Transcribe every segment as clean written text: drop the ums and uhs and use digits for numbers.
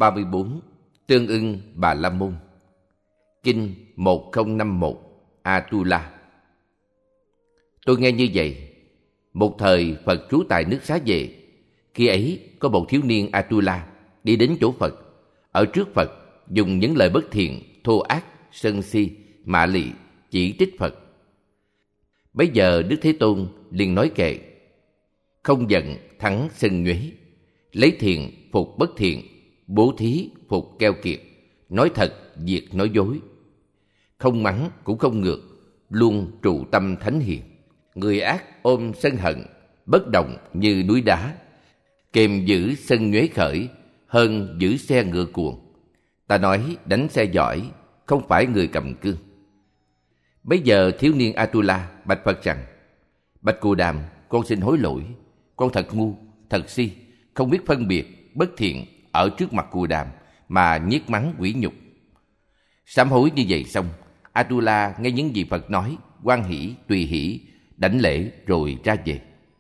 34. Tương ưng Bà La Môn. Kinh 1051 Atula. Tôi nghe như vậy. Một thời Phật trú tại nước Xá Vệ. Khi ấy có một thiếu niên Atula đi đến chỗ Phật. Ở trước Phật dùng những lời bất thiện, thô ác, sân si, mạ lị, chỉ trích Phật. Bấy giờ Đức Thế Tôn liền nói kệ: không giận thắng sân nhuế, lấy thiện phục bất thiện, bố thí phục keo kiệt, nói thật diệt nói dối, không mắng cũng không ngược, luôn trụ tâm thánh hiền. Người ác ôm sân hận, bất động như núi đá, kềm giữ sân nhuế khởi, hơn giữ xe ngựa cuồng. Ta nói đánh xe giỏi, không phải người cầm cương. Bấy giờ thiếu niên Atula bạch Phật rằng: bạch Cù Đàm, con xin hối lỗi. Con thật ngu, thật si, không biết phân biệt bất thiện ở trước mặt Cù Đàm mà nhiếc mắng quỷ nhục. Sám hối như vậy xong, Atula nghe những gì Phật nói, hoan hỷ, tùy hỷ, đảnh lễ rồi ra về.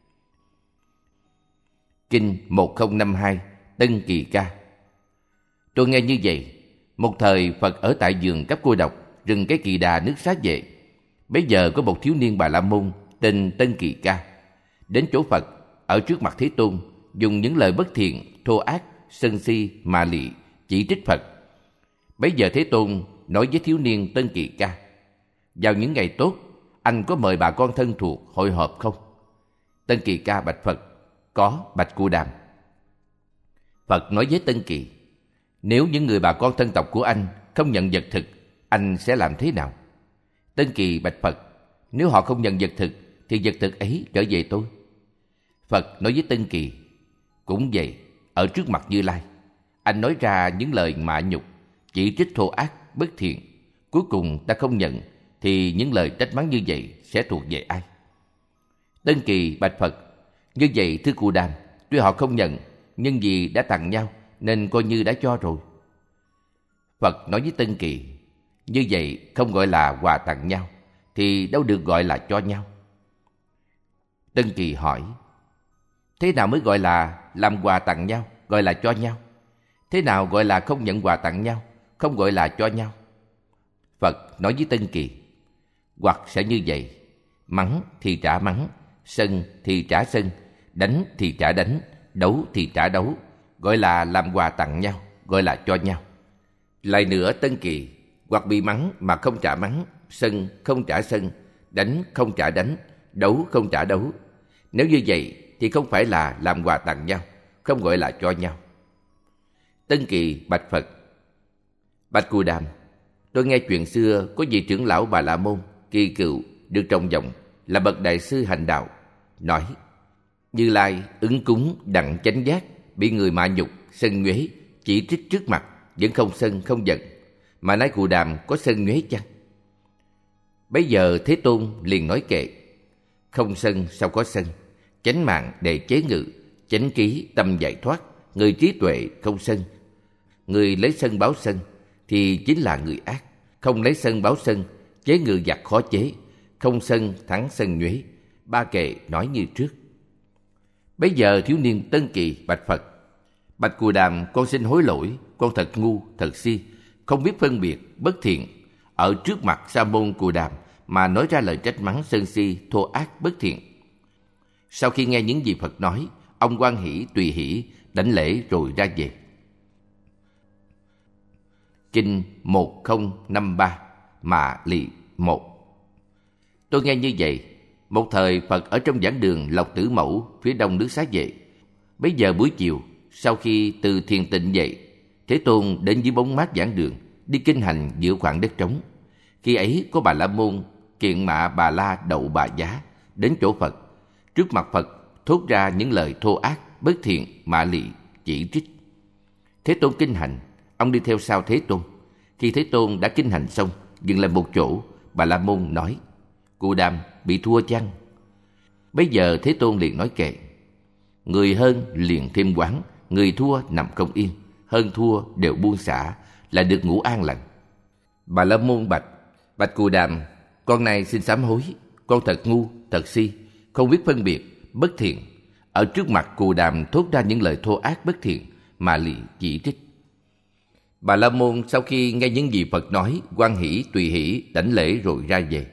Kinh 1052 Tân Kỳ Ca. Tôi nghe như vậy. Một thời Phật ở tại vườn Cáp Cô Độc, rừng Cái Kỳ Đà, nước Xá Vệ. Bấy giờ có một thiếu niên Bà La Môn tên Tân Kỳ Ca đến chỗ Phật ở trước mặt Thế Tôn, dùng những lời bất thiện, thô ác, sân si, mạ lị, chỉ trích Phật. Bấy giờ Thế Tôn nói với thiếu niên Tân Kỳ Ca: vào những ngày tốt, anh có mời bà con thân thuộc hội họp không? Tân Kỳ Ca bạch Phật: có, bạch Cù Đàm. Phật nói với Tân Kỳ: nếu những người bà con thân tộc của anh không nhận vật thực, anh sẽ làm thế nào? Tân Kỳ bạch Phật: nếu họ không nhận vật thực, thì vật thực ấy trở về tôi. Phật nói với Tân Kỳ: cũng vậy, ở trước mặt Như Lai, anh nói ra những lời mạ nhục, chỉ trích thô ác, bất thiện, cuối cùng ta không nhận, thì những lời trách mắng như vậy sẽ thuộc về ai? Tân Kỳ bạch Phật: như vậy thưa Cù Đàm, tuy họ không nhận, nhưng vì đã tặng nhau nên coi như đã cho rồi. Phật nói với Tân Kỳ: như vậy không gọi là quà tặng nhau, thì đâu được gọi là cho nhau. Tân Kỳ hỏi: thế nào mới gọi là làm quà tặng nhau, gọi là cho nhau? Thế nào gọi là không nhận quà tặng nhau, không gọi là cho nhau? Phật nói với Tân Kỳ: hoặc sẽ như vậy, mắng thì trả mắng, sân thì trả sân, đánh thì trả đánh, đấu thì trả đấu, gọi là làm quà tặng nhau, gọi là cho nhau. Lại nữa Tân Kỳ, hoặc bị mắng mà không trả mắng, sân không trả sân, đánh không trả đánh, đấu không trả đấu. Nếu như vậy thì không phải là làm quà tặng nhau, không gọi là cho nhau. Tân Kỳ bạch Phật: bạch Cù Đàm, tôi nghe chuyện xưa có vị trưởng lão Bà La Môn Kỳ Cựu được trọng vọng là bậc đại sư hành đạo, nói: Như Lai ứng cúng đặng chánh giác, bị người mạ nhục, sân nhuế, chỉ trích trước mặt, vẫn không sân không giận, mà nói Cù Đàm có sân nhuế chăng? Bấy giờ Thế Tôn liền nói kệ: không sân sao có sân, chánh mạng để chế ngự, chánh trí tâm giải thoát, người trí tuệ không sân. Người lấy sân báo sân thì chính là người ác, không lấy sân báo sân, chế ngự giặc khó chế, không sân thắng sân nhuế. Ba kệ nói như trước. Bấy giờ thiếu niên Tân Kỳ bạch Phật: bạch Cù Đàm, con xin hối lỗi, con thật ngu, thật si, không biết phân biệt bất thiện ở trước mặt Sa môn Cù Đàm mà nói ra lời trách mắng sân si, thô ác, bất thiện. Sau khi nghe những gì Phật nói, ông hoan hỷ, tùy hỷ, đảnh lễ rồi ra về. Kinh 1053 Mạ Lị 1. Tôi nghe như vậy. Một thời Phật ở trong giảng đường Lộc Tử Mẫu phía đông nước Xá Vệ. Bấy giờ buổi chiều, sau khi từ thiền tịnh dậy, Thế Tôn đến dưới bóng mát giảng đường, đi kinh hành giữa khoảng đất trống. Khi ấy có Bà La Môn Kiện Mạ Bà La Đậu Bà Giá đến chỗ Phật. Trước mặt Phật thốt ra những lời thô ác, bất thiện, mạ lị, chỉ trích. Thế Tôn kinh hành, ông đi theo sau Thế Tôn. Khi Thế Tôn đã kinh hành xong, dừng lại một chỗ, Bà La Môn nói: Cù Đàm bị thua chăng? Bấy giờ Thế Tôn liền nói kệ: người hơn liền thêm quán, người thua nằm không yên, hơn thua đều buông xả, là được ngủ an lành. Bà La Môn bạch Cù Đàm, con này xin sám hối, con thật ngu, thật si, không biết phân biệt bất thiện. Ở trước mặt Cù Đàm thốt ra những lời thô ác bất thiện, mà lì chỉ trích. Bà La Môn sau khi nghe những gì Phật nói, hoan hỷ tùy hỷ đảnh lễ rồi ra về.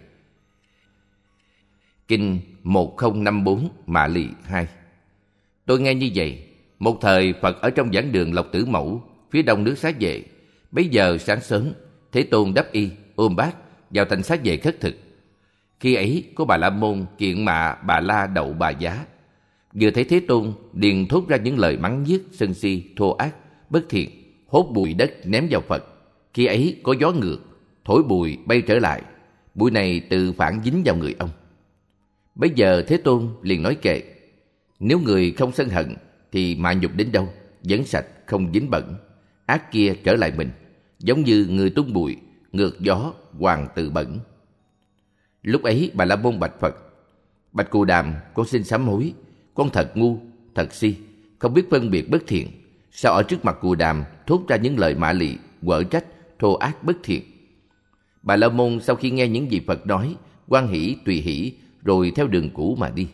Kinh 1054 Mạ Lì 2. Tôi nghe như vậy. Một thời Phật ở trong giảng đường Lộc Tử Mẫu, phía đông nước Xá Vệ. Bấy giờ sáng sớm, Thế Tôn đắp y, ôm bát vào thành Xá Vệ khất thực. Khi ấy có Bà La Môn kiện mạ Bà La Đậu Bà Giá. Vừa thấy Thế Tôn, liền thốt ra những lời mắng nhiếc, sân si, thô ác, bất thiện, hốt bụi đất ném vào Phật. Khi ấy có gió ngược, thổi bụi bay trở lại. Bụi này tự phản dính vào người ông. Bấy giờ Thế Tôn liền nói kệ: nếu người không sân hận thì mạ nhục đến đâu vẫn sạch, không dính bẩn. Ác kia trở lại mình, giống như người tung bụi, ngược gió, hoàn tự bẩn. Lúc ấy Bà La Môn bạch Phật: bạch Cù Đàm, con xin sám hối. Con thật ngu, thật si, không biết phân biệt bất thiện. Sao ở trước mặt Cù Đàm thốt ra những lời mạ lị, quở trách, thô ác bất thiện? Bà La Môn sau khi nghe những gì Phật nói, hoan hỷ tùy hỷ rồi theo đường cũ mà đi.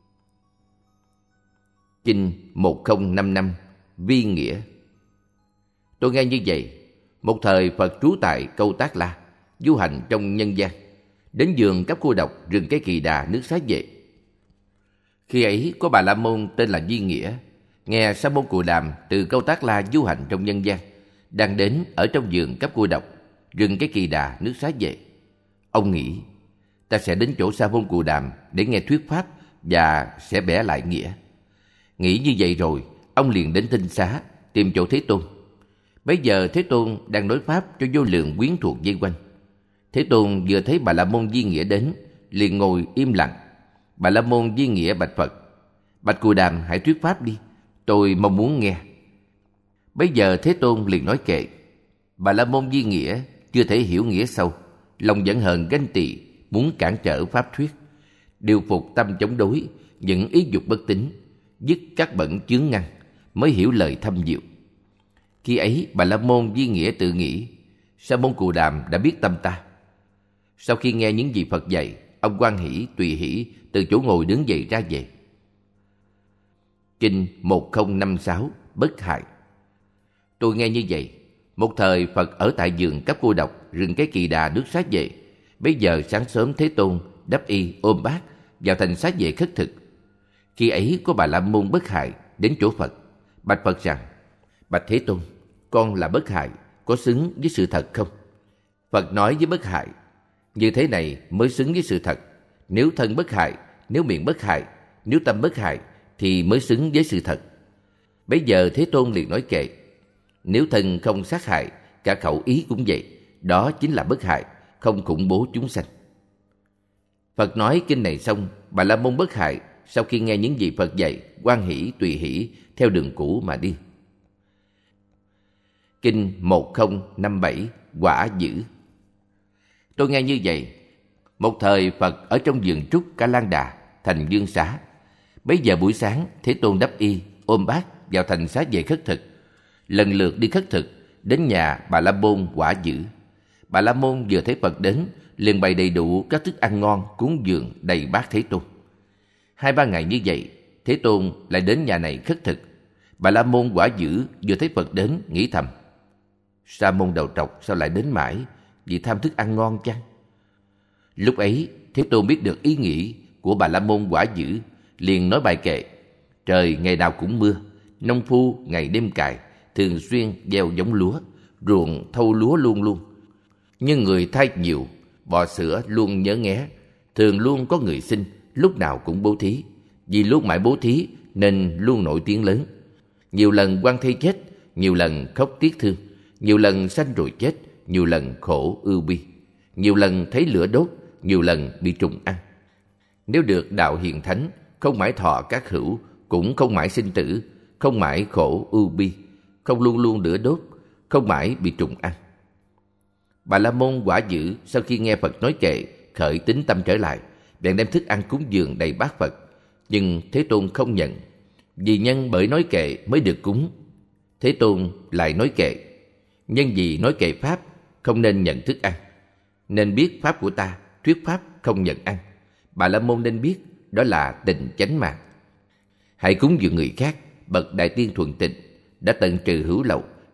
Kinh 1055 Vi Nghĩa. Tôi nghe như vậy. Một thời Phật trú tại Câu Tác La, du hành trong nhân gian, đến vườn Cấp Cô Độc, rừng Cây Kỳ Đà, nước Xá Vệ. Khi ấy có Bà La Môn tên là Vi Nghĩa, nghe Sa môn Cù Đàm từ Câu Tác La du hành trong nhân gian, đang đến ở trong vườn Cấp Cô Độc, rừng Cây Kỳ Đà, nước Xá Vệ. Ông nghĩ, ta sẽ đến chỗ Sa môn Cù Đàm để nghe thuyết pháp và sẽ bẻ lại nghĩa. Nghĩ như vậy rồi, ông liền đến Tinh Xá tìm chỗ Thế Tôn. Bấy giờ Thế Tôn đang nói pháp cho vô lượng quyến thuộc vây quanh. Thế Tôn vừa thấy Bà La Môn Vi Nghĩa đến, liền ngồi im lặng. Bà La Môn Vi Nghĩa bạch Phật: bạch Cù Đàm, hãy thuyết pháp đi, tôi mong muốn nghe. Bấy giờ Thế Tôn liền nói kệ. Bà La Môn Vi Nghĩa chưa thể hiểu nghĩa sâu, lòng giận hờn ganh tị, muốn cản trở pháp thuyết, điều phục tâm chống đối, những ý dục bất tín, dứt các bẩn chướng ngăn, mới hiểu lời thâm diệu. Khi ấy Bà La Môn Vi Nghĩa tự nghĩ, Sa môn Cù Đàm đã biết tâm ta. Sau khi nghe những gì Phật dạy, ông hoan hỷ tùy hỷ từ chỗ ngồi đứng dậy ra về. Kinh 1056 Bất Hại. Tôi nghe như vậy. Một thời Phật ở tại vườn Cấp Cô Độc, rừng Cái Kỳ Đà, nước Xá Vệ. Bấy giờ sáng sớm Thế Tôn đắp y, ôm bát vào thành Xá Vệ khất thực. Khi ấy có Bà La Môn Bất Hại đến chỗ Phật, bạch Phật rằng: bạch Thế Tôn, con là Bất Hại, có xứng với sự thật không? Phật nói với Bất Hại: như thế này mới xứng với sự thật. Nếu thân bất hại, nếu miệng bất hại, nếu tâm bất hại thì mới xứng với sự thật. Bấy giờ Thế Tôn liền nói kệ: nếu thân không sát hại, cả khẩu ý cũng vậy, đó chính là bất hại, không khủng bố chúng sanh. Phật nói kinh này xong, Bà La Môn Bất Hại sau khi nghe những gì Phật dạy, hoan hỷ tùy hỷ theo đường cũ mà đi. Kinh 1057 Quả Dữ. Tôi nghe như vậy. Một thời Phật ở trong vườn trúc Ca Lan Đà, thành Dương Xá. Bấy giờ buổi sáng, Thế Tôn đắp y, ôm bát vào thành Xá Vệ khất thực. Lần lượt đi khất thực, đến nhà Bà La Môn Quả Dữ. Bà La Môn vừa thấy Phật đến, liền bày đầy đủ các thức ăn ngon cúng dường đầy bát Thế Tôn. 2-3 ngày như vậy, Thế Tôn lại đến nhà này khất thực. Bà La Môn Quả Dữ vừa thấy Phật đến, nghĩ thầm: Sa môn đầu trọc sao lại đến mãi, vì tham thức ăn ngon chăng? Lúc ấy Thế Tôn biết được ý nghĩ của Bà La Môn Quả Dữ, liền nói bài kệ: trời ngày nào cũng mưa, nông phu ngày đêm cày, thường xuyên gieo giống lúa, ruộng thâu lúa luôn luôn. Nhưng người thai nhiều, bò sữa luôn nhớ nghé, thường luôn có người sinh, lúc nào cũng bố thí. Vì luôn mãi bố thí nên luôn nổi tiếng lớn. Nhiều lần quan thê chết, nhiều lần khóc tiếc thương, nhiều lần sanh rồi chết, nhiều lần khổ ưu bi, nhiều lần thấy lửa đốt, nhiều lần bị trùng ăn. Nếu được đạo hiền thánh, không mãi thọ các hữu, cũng không mãi sinh tử, không mãi khổ ưu bi, không luôn luôn lửa đốt, không mãi bị trùng ăn. Bà La Môn Quả Dữ sau khi nghe Phật nói kệ, khởi tín tâm trở lại, bèn đem thức ăn cúng dường đầy bát Phật. Nhưng Thế Tôn không nhận, vì nhân bởi nói kệ mới được cúng. Thế Tôn lại nói kệ: nhân vì nói kệ pháp, không nên nhận thức ăn, nên biết pháp của ta, thuyết pháp không nhận ăn. Bà La Môn nên biết, đó là tình chánh mạng. Hãy cúng dường người khác, bậc đại tiên thuần tịnh, đã tận trừ hữu lậu,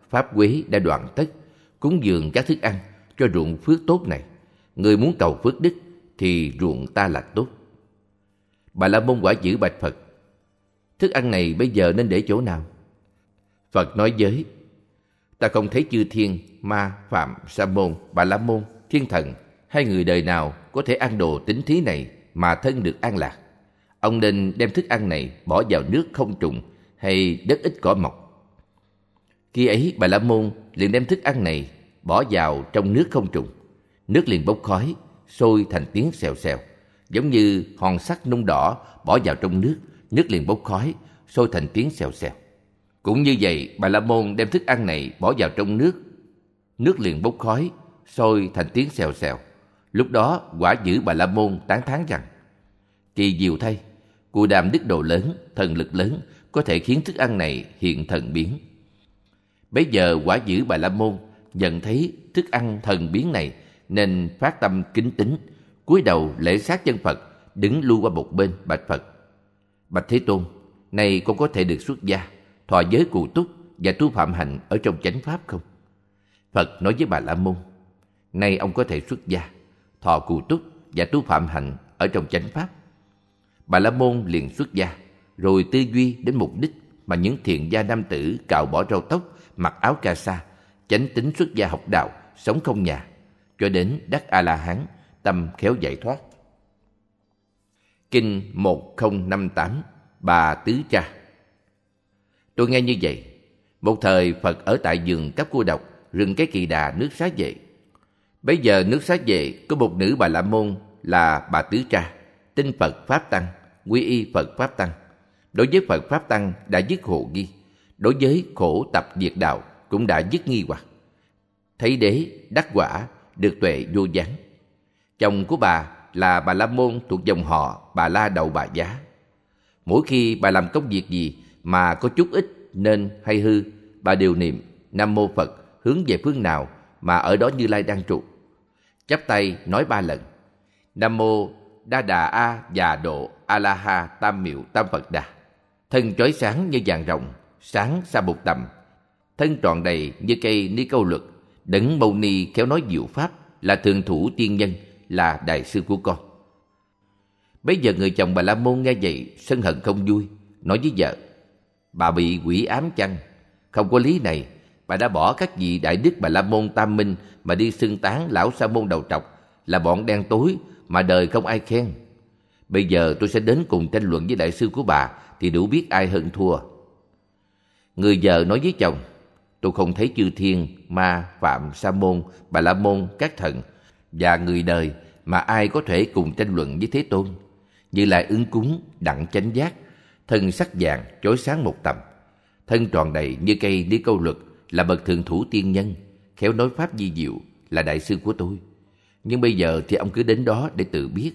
pháp quế đã đoạn tất, cúng dường các thức ăn cho ruộng phước tốt này. Người muốn cầu phước đức thì ruộng ta là tốt. Bà La Môn quả dữ bạch Phật: thức ăn này bây giờ nên để chỗ nào? Phật nói với: ta không thấy chư thiên, ma, phạm, sa môn, bà la môn, thiên thần hay người đời nào có thể ăn đồ tín thí này mà thân được an lạc. Ông nên đem thức ăn này bỏ vào nước không trùng hay đất ít cỏ mọc. Khi ấy bà la môn liền đem thức ăn này bỏ vào trong nước không trùng. Nước liền bốc khói, sôi thành tiếng xèo xèo, giống như hòn sắt nung đỏ bỏ vào trong nước, nước liền bốc khói, sôi thành tiếng xèo xèo. Cũng như vậy, bà la môn đem thức ăn này bỏ vào trong nước, nước liền bốc khói, sôi thành tiếng xèo xèo. Lúc đó quả dữ bà la môn tán thán rằng: kỳ diệu thay, Cù Đàm đức độ lớn, thần lực lớn, có thể khiến thức ăn này hiện thần biến. Bấy giờ quả dữ bà la môn nhận thấy thức ăn thần biến này, nên phát tâm kính tín, cúi đầu lễ sát chân Phật, đứng lui qua một bên bạch Phật: bạch Thế Tôn, nay con có thể được xuất gia, thọ giới cụ túc và tu phạm hạnh ở trong chánh pháp không? Phật nói với bà la môn: nay ông có thể xuất gia, thọ cụ túc và tu phạm hạnh ở trong chánh pháp. Bà la môn liền xuất gia, rồi tư duy đến mục đích mà những thiện gia nam tử cạo bỏ râu tóc, mặc áo ca sa, chánh tín xuất gia học đạo, sống không nhà, cho đến đắc A La Hán, tâm khéo giải thoát. Kinh 1058 Bà Tứ Cha. Tôi nghe như vậy. Một thời Phật ở tại vườn Cáp Cô Độc, rừng Cái Kỳ Đà, nước Xá Vệ. Bấy giờ nước Xá Vệ có một nữ bà la môn là bà Tứ Cha, tin Phật Pháp Tăng, quy y Phật Pháp Tăng. Đối với Phật Pháp Tăng đã dứt hộ nghi, đối với khổ tập diệt đạo cũng đã dứt nghi hoặc. Thấy đế, đắc quả, được tuệ vô gián. Chồng của bà là bà la môn thuộc dòng họ Bà La Đậu Bà Giá. Mỗi khi bà làm công việc gì mà có chút ít nên hay hư, bà đều niệm Nam Mô Phật hướng về phương nào mà ở đó Như Lai đang trụ. Chắp tay nói 3 lần: Nam Mô Đa Đà A Già Độ A La Ha Tam Miệu Tam Phật Đà. Thân chói sáng như vàng rồng, sáng sa một tầm. Thân tròn đầy như cây ni câu luật. Đấng Mâu Ni khéo nói diệu pháp, là thường thủ tiên nhân, là đại sư của con. Bấy giờ người chồng bà la môn nghe vậy sân hận không vui, nói với vợ: bà bị quỷ ám chăng? Không có lý này. Bà đã bỏ các vị đại đức bà la môn tam minh mà đi xưng tán lão sa môn đầu trọc là bọn đen tối mà đời không ai khen. Bây giờ tôi sẽ đến cùng tranh luận với đại sư của bà thì đủ biết ai hơn thua. Người vợ nói với chồng: tôi không thấy chư thiên, ma, phạm, sa môn, bà la môn, các thần và người đời mà ai có thể cùng tranh luận với Thế Tôn. Như Lai ứng cúng, đặng chánh giác, thân sắc vàng, chói sáng một tầm. Thân tròn đầy như cây đi câu luật, là bậc thượng thủ tiên nhân, khéo nói pháp di diệu, là đại sư của tôi. Nhưng bây giờ thì ông cứ đến đó để tự biết.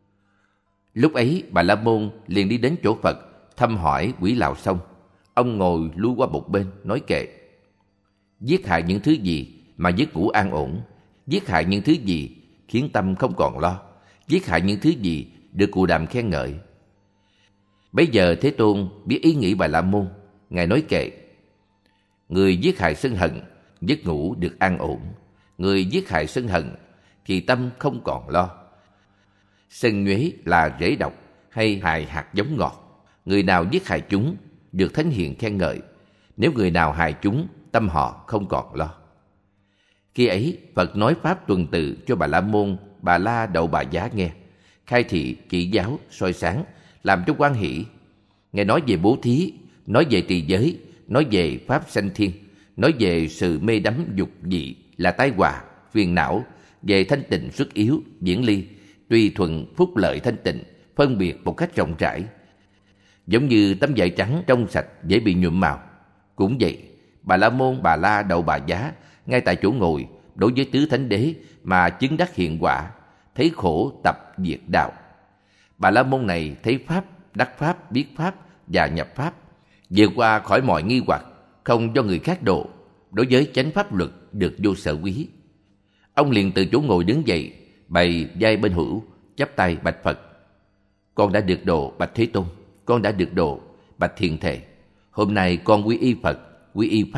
Lúc ấy bà la môn liền đi đến chỗ Phật, thăm hỏi quỷ lạo xong. Ông ngồi lui qua một bên, nói kệ: giết hại những thứ gì mà giấc ngủ an ổn? Giết hại những thứ gì khiến tâm không còn lo? Giết hại những thứ gì được Cù Đàm khen ngợi? Bấy giờ Thế Tôn biết ý nghĩ bà la môn, ngài nói kệ: người giết hại sân hận, giấc ngủ được an ổn. Người giết hại sân hận thì tâm không còn lo. Sân nhuế là rễ độc hay hại hạt giống ngọt. Người nào giết hại chúng được thánh hiền khen ngợi. Nếu người nào hại chúng, tâm họ không còn lo. Khi ấy Phật nói pháp tuần tự cho bà la môn Bà La Đậu Bà Giá nghe, khai thị chỉ giáo soi sáng, làm cho hoan hỷ. Ngài nói về bố thí, nói về trì giới, nói về pháp sanh thiên, nói về sự mê đắm dục dị là tai họa phiền não, về thanh tịnh xuất yếu diễn ly, tùy thuận phúc lợi thanh tịnh, phân biệt một cách rộng rãi, giống như tấm vải trắng trong sạch dễ bị nhuộm màu. Cũng vậy, bà la môn Bà La Đậu Bà Giá ngay tại chỗ ngồi đối với tứ thánh đế mà chứng đắc hiện quả, thấy khổ tập diệt đạo. Bà la môn này thấy pháp, đắc pháp, biết pháp và nhập pháp, vượt qua khỏi mọi nghi hoặc, không do người khác độ, đối với chánh pháp luật được vô sở quý. Ông liền từ chỗ ngồi đứng dậy, bày vai bên hữu, chắp tay bạch Phật: con đã được độ bạch Thế Tôn, con đã được độ bạch Thiền Thể. Hôm nay con quy y Phật, quy y pháp,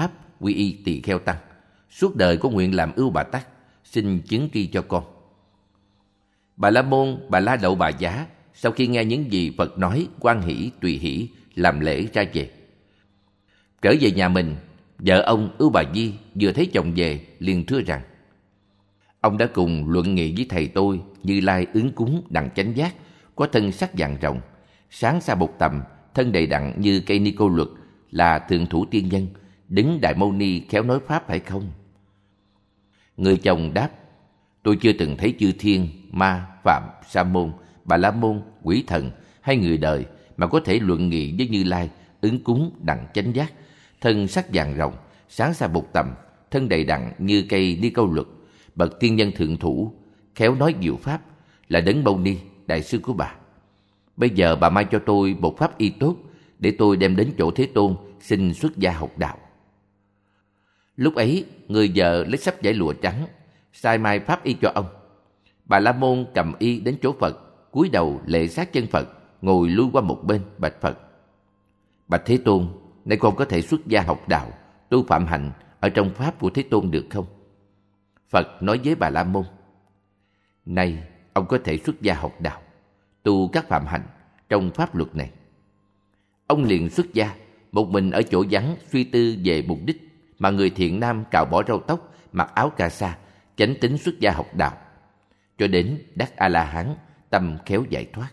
quy y tỳ kheo tăng. Suốt đời có nguyện làm ưu Bà Tát, xin chứng tri cho con. Bà La Môn, Bà La Đậu Bà Giá sau khi nghe những gì Phật nói, hoan hỷ tùy hỷ làm lễ ra về. Trở về nhà mình, vợ ông Ưu Bà Di vừa thấy chồng về liền thưa rằng: ông đã cùng luận nghị với thầy tôi Như Lai ứng cúng đặng chánh giác, có thân sắc vàng rồng, sáng xa bột tầm, thân đầy đặn như cây ni cô luật, là thượng thủ tiên nhân, đứng đại mâu ni khéo nói pháp phải không? Người chồng đáp: tôi chưa từng thấy chư thiên, ma, phạm, sa môn, Bà La Môn, quỷ thần hay người đời mà có thể luận nghị với Như Lai ứng cúng đặng chánh giác, thân sắc vàng rồng, sáng xa bột tầm, thân đầy đặn như cây ni câu luật, bậc tiên nhân thượng thủ, khéo nói diệu pháp, là đấng Mâu Ni, đại sư của bà. Bây giờ bà mai cho tôi một pháp y tốt để tôi đem đến chỗ Thế Tôn xin xuất gia học đạo. Lúc ấy, người vợ lấy sắp vải lụa trắng, sai mai pháp y cho ông. Bà La Môn cầm y đến chỗ Phật, cúi đầu lễ sát chân Phật, ngồi lui qua một bên bạch Phật: bạch Thế Tôn, nay con có thể xuất gia học đạo, tu phạm hạnh ở trong pháp của Thế Tôn được không? Phật nói với Bà La Môn: nay ông có thể xuất gia học đạo, tu các phạm hạnh trong pháp luật này. Ông liền xuất gia, một mình ở chỗ vắng suy tư về mục đích, mà người thiện nam cạo bỏ râu tóc, mặc áo ca sa, chánh tín xuất gia học đạo, cho đến đắc A-la-hán, tâm khéo giải thoát.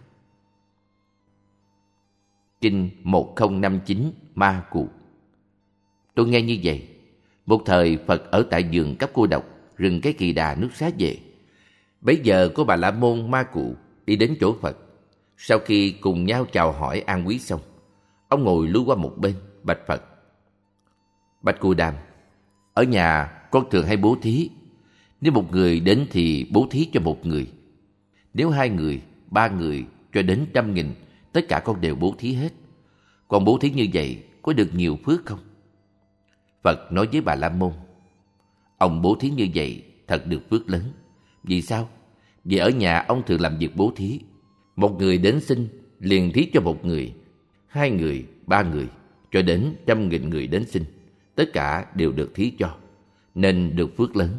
Kinh 1059 Ma Cù. Tôi nghe như vậy. Một thời Phật ở tại vườn Cấp Cô Độc, rừng Cái Kỳ Đà, nước Xá Vệ. Bấy giờ có Bà La Môn Ma Cù đi đến chỗ Phật. Sau khi cùng nhau chào hỏi an quý xong, ông ngồi lui qua một bên bạch Phật: bạch Cù Đàm, ở nhà con thường hay bố thí. Nếu một người đến thì bố thí cho một người. Nếu 2 người, 3 người cho đến 100.000, tất cả con đều bố thí hết. Con bố thí như vậy có được nhiều phước không? Phật nói với Bà La Môn: ông bố thí như vậy thật được phước lớn. Vì sao? Vì ở nhà ông thường làm việc bố thí. Một người đến xin liền thí cho một người, 2 người, 3 người cho đến 100.000 người đến xin, tất cả đều được thí cho, nên được phước lớn.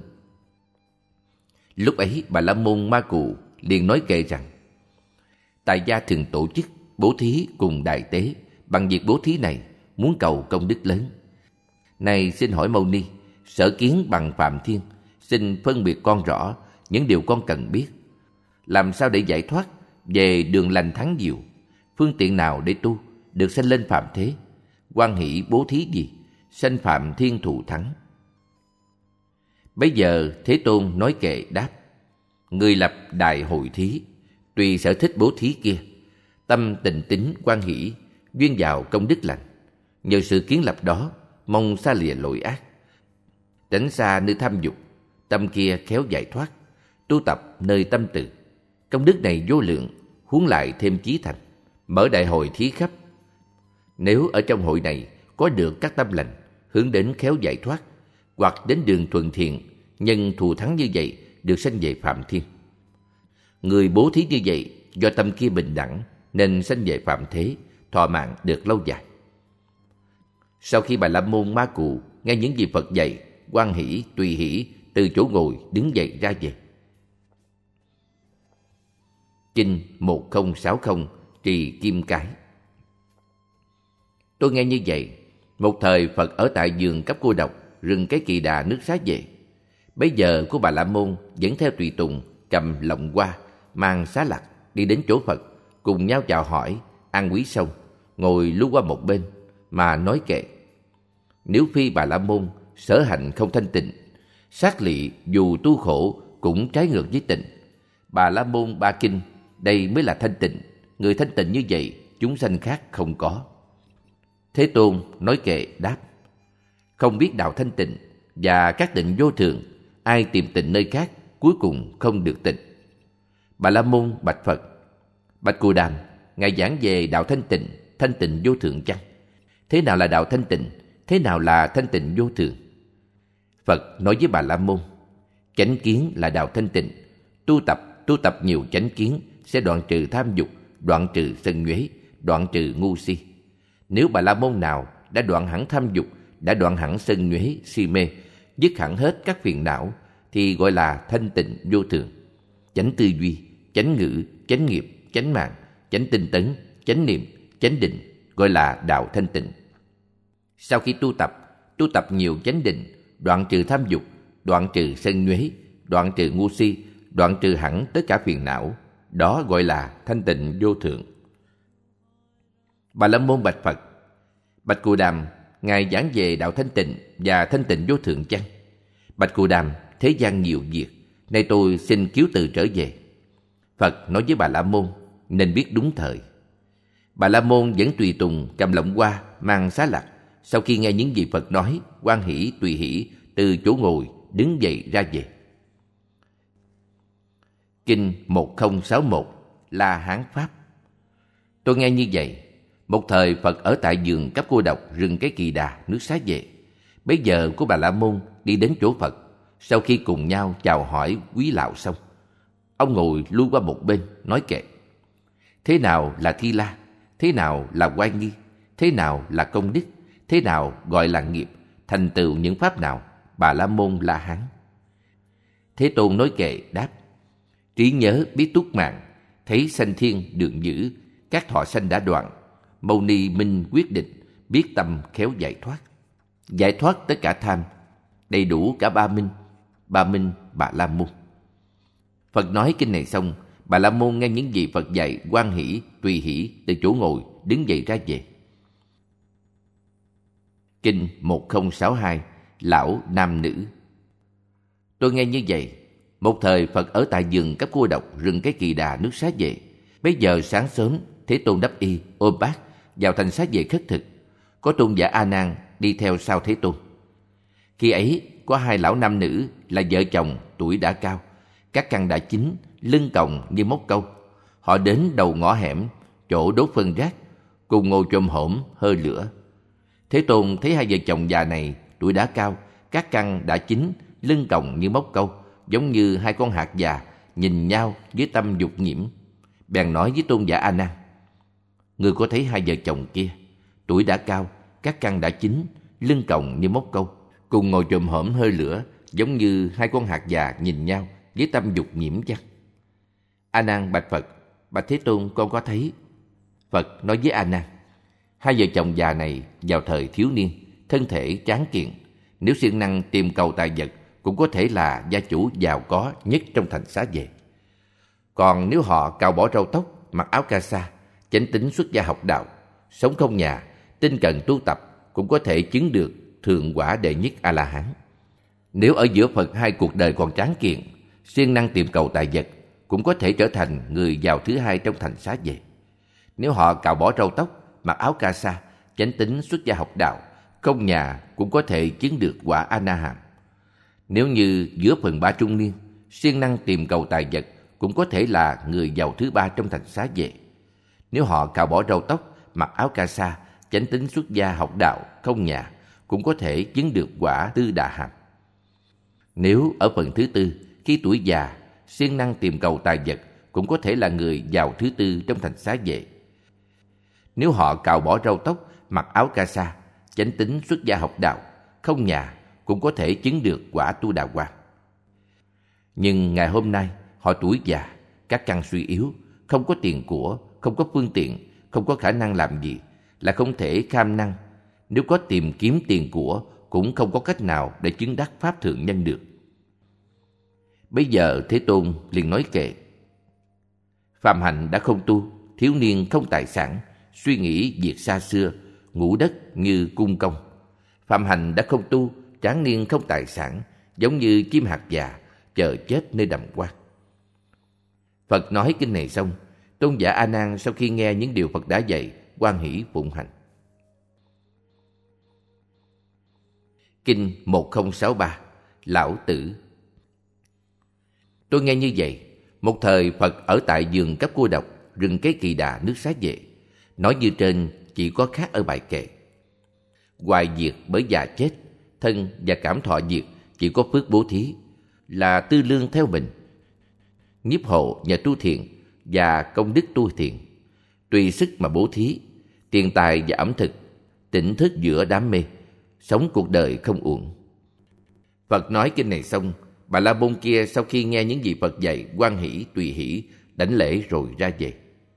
Lúc ấy Bà La Môn Ma Cù liền nói kệ rằng: tại gia thường tổ chức bố thí cùng đại tế, bằng việc bố thí này muốn cầu công đức lớn. Này xin hỏi Mâu Ni, sở kiến bằng Phạm Thiên, xin phân biệt con rõ những điều con cần biết. Làm sao để giải thoát về đường lành thắng diệu? Phương tiện nào để tu được sanh lên phạm thế? Hoan hỷ bố thí gì sanh phạm thiên thụ thắng? Bấy giờ Thế Tôn nói kệ đáp: người lập đại hội thí, tùy sở thích bố thí kia, tâm tình tín hoan hỷ, duyên vào công đức lành. Nhờ sự kiến lập đó, mong xa lìa lỗi ác, tránh xa nơi tham dục, tâm kia khéo giải thoát, tu tập nơi tâm từ. Công đức này vô lượng, huống lại thêm chí thành, mở đại hội thí khắp. Nếu ở trong hội này có được các tâm lành, hướng đến khéo giải thoát, hoặc đến đường thuận thiện, nhân thù thắng như vậy, được sanh về phạm thiên. Người bố thí như vậy, do tâm kia bình đẳng, nên sanh về phạm thế, thọ mạng được lâu dài. Sau khi Bà La Môn Ma Cù nghe những gì Phật dạy, hoan hỷ tùy hỷ từ chỗ ngồi đứng dậy ra về. Kinh 1060 Trì Kim Cái. Tôi nghe như vậy. Một thời Phật ở tại vườn Cấp Cô Độc, rừng Cái Kỳ Đà, nước Xá Vệ. Bấy giờ có Bà La Môn dẫn theo tùy tùng, cầm lọng hoa, mang xá lặc đi đến chỗ Phật, cùng nhau chào hỏi an quý xong, ngồi lưu qua một bên mà nói kệ: nếu phi Bà La Môn sở hạnh không thanh tịnh, sát lị dù tu khổ cũng trái ngược với tịnh. Bà La Môn Ba Kinh, đây mới là thanh tịnh. Người thanh tịnh như vậy, chúng sanh khác không có. Thế Tôn nói kệ đáp: không biết đạo thanh tịnh và các tịnh vô thường, ai tìm tịnh nơi khác, cuối cùng không được tịnh. Bà La Môn bạch Phật: bạch Cù Đàm, ngài giảng về đạo thanh tịnh vô thường chăng? Thế nào là đạo thanh tịnh? Thế nào là thanh tịnh vô thường? Phật nói với Bà La Môn: chánh kiến là đạo thanh tịnh. Tu tập nhiều chánh kiến sẽ đoạn trừ tham dục, đoạn trừ sân nhuế, đoạn trừ ngu si. Nếu Bà La Môn nào đã đoạn hẳn tham dục, đã đoạn hẳn sân nhuế, si mê, dứt hẳn hết các phiền não, thì gọi là thanh tịnh vô thường. Chánh tư duy, chánh ngữ, chánh nghiệp, chánh mạng, chánh tinh tấn, chánh niệm, chánh định, gọi là đạo thanh tịnh. Sau khi tu tập nhiều chánh định, đoạn trừ tham dục, đoạn trừ sân nhuế, đoạn trừ ngu si, đoạn trừ hẳn tất cả phiền não, đó gọi là thanh tịnh vô thượng. Bà La Môn bạch Phật: Bạch Cù Đàm, Ngài giảng về đạo thanh tịnh và thanh tịnh vô thượng chăng? Bạch Cù Đàm, thế gian nhiều việc, nay tôi xin kiếu từ trở về. Phật nói với Bà La Môn: Nên biết đúng thời. Bà La Môn vẫn tùy tùng cầm lọng hoa mang xá lặc. Sau khi nghe những gì Phật nói, hoan hỷ tùy hỷ từ chỗ ngồi đứng dậy ra về. Kinh 1061 La Hán Pháp. Tôi nghe như vậy. Một thời Phật ở tại vườn Cấp Cô Độc, rừng Cái Kỳ Đà, nước Xá Vệ. Bấy giờ của Bà La Môn đi đến chỗ Phật. Sau khi cùng nhau chào hỏi quý lão xong, ông ngồi lui qua một bên nói kệ: Thế nào là Thi La? Thế nào là oai nghi? Thế nào là công đức? Thế nào gọi là nghiệp? Thành tựu những pháp nào? Bà La Môn La Hán. Thế Tôn nói kệ đáp: Trí nhớ biết túc mạng, thấy sanh thiên đường dữ, các thọ sanh đã đoạn. Mâu ni minh quyết định, biết tâm khéo giải thoát. Giải thoát tất cả tham, đầy đủ cả ba minh Bà La Môn. Phật nói kinh này xong, Bà La Môn nghe những gì Phật dạy, hoan hỷ tùy hỷ từ chỗ ngồi đứng dậy ra về. Kinh 1062 Lão Nam Nữ. Tôi nghe như vậy. Một thời Phật ở tại vườn Cấp Cô Độc, rừng Cái Kỳ Đà, nước Xá Vệ. Bấy giờ sáng sớm, Thế Tôn đắp y, ôm bát vào thành Xá Vệ khất thực. Có tôn giả A Nan đi theo sau Thế Tôn. Khi ấy có hai lão nam nữ là vợ chồng, tuổi đã cao, các căn đã chín, lưng còng như móc câu. Họ đến đầu ngõ hẻm, chỗ đốt phân rác, cùng ngồi chồm hổm hơ lửa. Thế Tôn thấy hai vợ chồng già này tuổi đã cao, các căn đã chín, lưng còng như móc câu, giống như hai con hạt già nhìn nhau với tâm dục nhiễm. Bèn nói với tôn giả A Nan: Ngươi có thấy hai vợ chồng kia, tuổi đã cao, các căn đã chín, lưng còng như móc câu, cùng ngồi chồm hổm hơi lửa, giống như hai con hạt già nhìn nhau với tâm dục nhiễm chăng? A Nan bạch Phật: Bạch Thế Tôn, con có thấy. Phật nói với A Nan: Hai vợ chồng già này vào thời thiếu niên, thân thể tráng kiện, nếu siêng năng tìm cầu tài vật, cũng có thể là gia chủ giàu có nhất trong thành Xá Vệ. Còn nếu họ cạo bỏ râu tóc, mặc áo ca sa, chánh tín xuất gia học đạo, sống không nhà, tinh cần tu tập, cũng có thể chứng được thượng quả đệ nhất A-la-hán. Nếu ở giữa Phật hai cuộc đời còn tráng kiện, siêng năng tìm cầu tài vật, cũng có thể trở thành người giàu thứ hai trong thành Xá Vệ. Nếu họ cạo bỏ râu tóc, mặc áo ca sa, chánh tín xuất gia học đạo, không nhà, cũng có thể chứng được quả A-na-hàm. Nếu như giữa phần ba trung niên, siêng năng tìm cầu tài vật, cũng có thể là người giàu thứ ba trong thành Xá Vệ. Nếu họ cạo bỏ râu tóc, mặc áo ca sa, chánh tín xuất gia học đạo, không nhà, cũng có thể chứng được quả tư đà hàm. Nếu ở phần thứ tư, khi tuổi già, siêng năng tìm cầu tài vật, cũng có thể là người giàu thứ tư trong thành Xá Vệ. Nếu họ cạo bỏ râu tóc, mặc áo ca sa, chánh tín xuất gia học đạo, không nhà, cũng có thể chứng được quả tu đà hoàng. Nhưng ngày hôm nay, họ tuổi già, các căn suy yếu, không có tiền của, không có phương tiện, không có khả năng làm gì, là không thể kham năng. Nếu có tìm kiếm tiền của, cũng không có cách nào để chứng đắc pháp thượng nhân được. Bây giờ Thế Tôn liền nói kệ: Phàm hành đã không tu, thiếu niên không tài sản, suy nghĩ việc xa xưa, ngủ đất như cung công. Phàm hành đã không tu, tráng niên không tài sản, giống như chim hạt già, chờ chết nơi đầm quan. Phật nói kinh này xong, tôn giả A Nan sau khi nghe những điều Phật đã dạy, hoan hỷ phụng hành. Kinh 1063 Lão Tử. Tôi nghe như vậy. Một thời Phật ở tại vườn Cấp Cô Độc, rừng Cái Kỳ Đà, nước Xá Vệ. Nói như trên chỉ có khác ở bài kệ. Hoài diệt bởi già chết, thân và cảm thọ diệt, chỉ có phước bố thí, là tư lương theo mình. Nhiếp hộ nhờ tu thiện và công đức tu thiện, tùy sức mà bố thí, tiền tài và ẩm thực, tỉnh thức giữa đám mê, sống cuộc đời không uổng. Phật nói kinh này xong, Bà La Môn kia sau khi nghe những gì Phật dạy, hoan hỷ, tùy hỷ, đảnh lễ rồi ra về.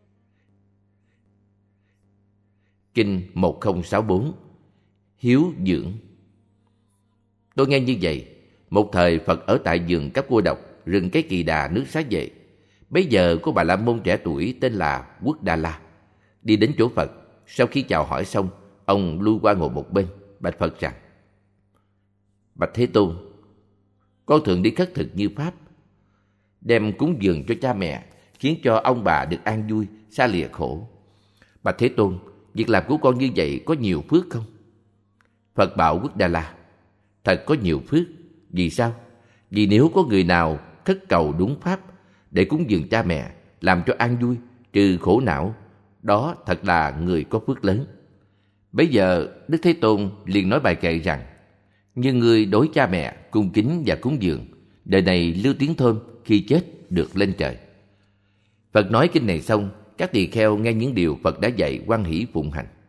Kinh 1064 Hiếu dưỡng. Tôi nghe như vậy, một thời Phật ở tại vườn Cáp Cô Độc, rừng cái Kỳ Đà, nước Xá Vệ. Bấy giờ có Bà La Môn trẻ tuổi tên là Quốc Đà La đi đến chỗ Phật. Sau khi chào hỏi xong, ông lui qua ngồi một bên, bạch Phật rằng: Bạch Thế Tôn, con thường đi khất thực như Pháp, đem cúng dường cho cha mẹ, khiến cho ông bà được an vui, xa lìa khổ. Bạch Thế Tôn, việc làm của con như vậy có nhiều phước không? Phật bảo Quốc Đà La: Thật có nhiều phước. Vì sao? Vì nếu có người nào khất cầu đúng pháp để cúng dường cha mẹ, làm cho an vui, trừ khổ não, đó thật là người có phước lớn. Bấy giờ Đức Thế Tôn liền nói bài kệ rằng: Như người đối cha mẹ, cung kính và cúng dường, đời này lưu tiếng thơm, khi chết được lên trời. Phật nói kinh này xong, các tỳ kheo nghe những điều Phật đã dạy hoan hỷ phụng hành.